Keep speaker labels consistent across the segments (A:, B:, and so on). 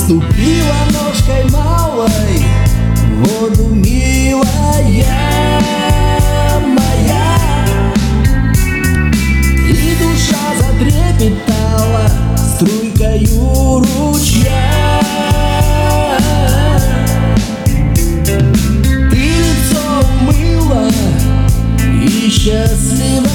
A: Ступила ножкой малой в воду, милая моя, и душа затрепетала струйкою ручья. Ты лицо умыла и счастливая,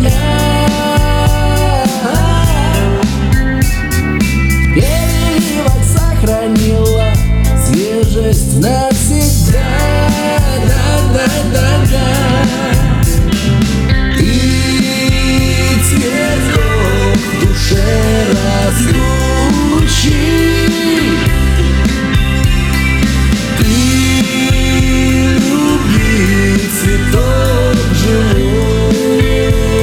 A: хранила свежесть навсегда. Ты цветок в душе растущий, ты любви цветок живой,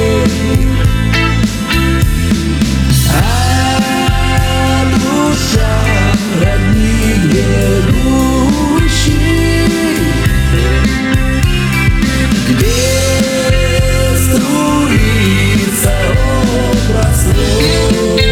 A: а душа родник бегущий, где струится образ свой.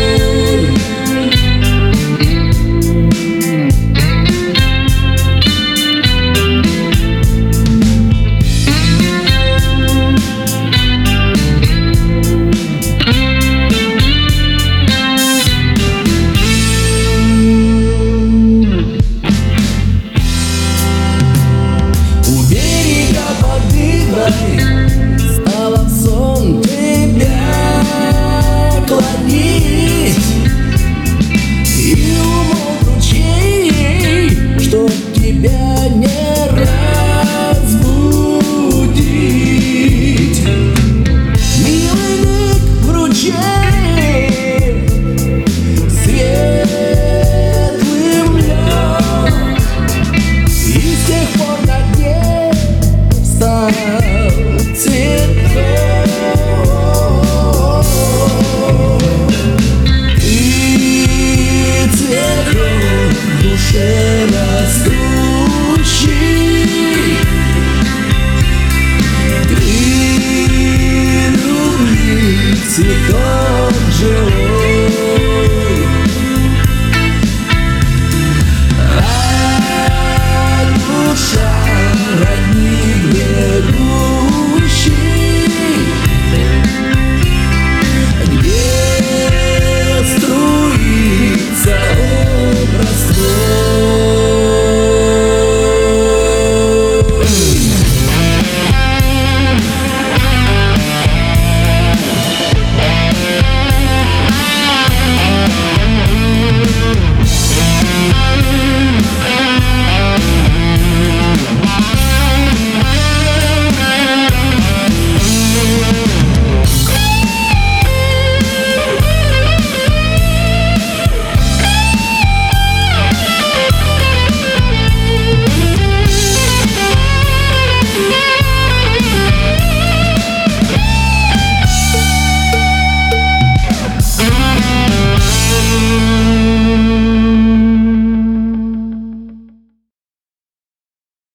A: Стала в сон тебя клонить, и умолк ручей, чтоб тебя не разбудить. Милый лик в ручей светлым лег, и с тех пор на дне стал цветок. Ты цветок в душе